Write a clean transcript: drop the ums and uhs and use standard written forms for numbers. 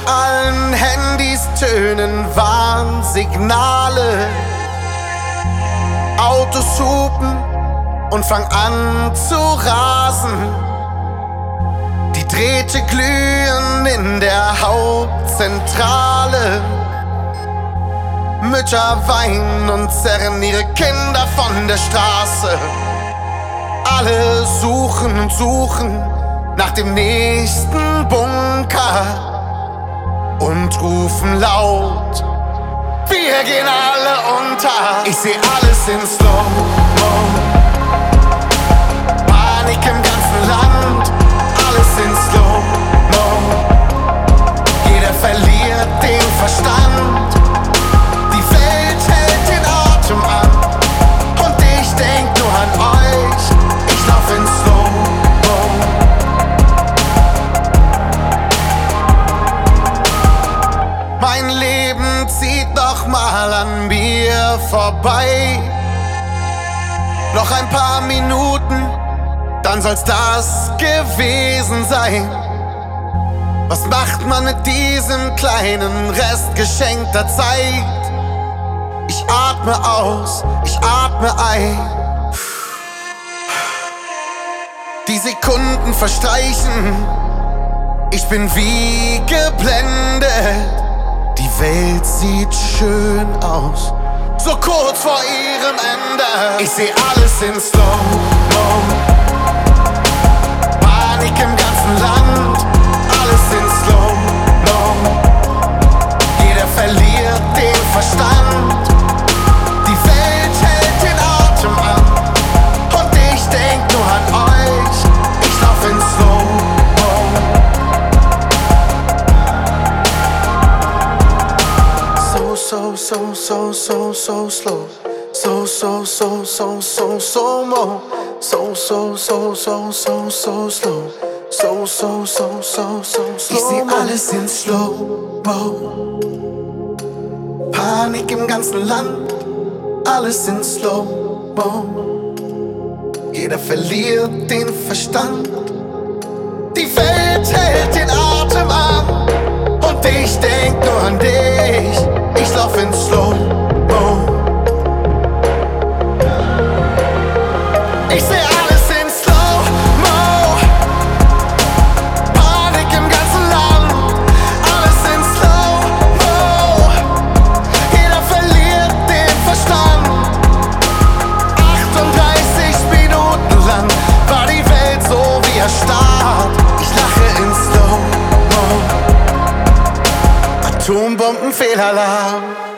allen Handys tönen Warnsignale. Autos hupen und fangen an zu rasen. Die Drähte glühen in der Hauptzentrale. Mütter weinen und zerren ihre Kinder von der Straße. Alle suchen und suchen nach dem nächsten Bunker und rufen laut: Wir gehen alle unter. Ich seh alles in Slow-Mo. Panik im ganzen Land, alles in Slow-Mo. Jeder verliert den Verstand. Die Welt hält den Atem an und ich denk nur an euch. Ich lauf in Slow-Mo. Mein Leben zieht noch mal an mir vorbei. Noch ein paar Minuten, dann soll's das gewesen sein. Was macht man mit diesem kleinen Rest geschenkter Zeit? Ich atme aus, ich atme ein. Die Sekunden verstreichen, ich bin wie geblendet. Die Welt sieht schön aus, so kurz vor ihrem Ende. Ich seh alles in Slow-Mo. Panik im ganzen Land, alles in Slow-Mo. Jeder verliert den Verstand. Die Welt hält den Atem an und ich denk nur an euch. Ich lauf in Slow-Mo. So slow. So mo. So slow. Ich seh alles in Slow-Mo. Panik im ganzen Land, alles in Slow-Mo. Jeder verliert den Verstand. Die Welt hält den Atem an und ich denk nur an dich. Ich lauf in Slow-Mo. Ich seh alles in Slow-Mo. Panik im ganzen Land, alles in Slow-Mo. Jeder verliert den Verstand. 38 Minuten lang war die Welt so wie erstarrt. Ich lache in Slow-Mo. Atombombenfehlalarm.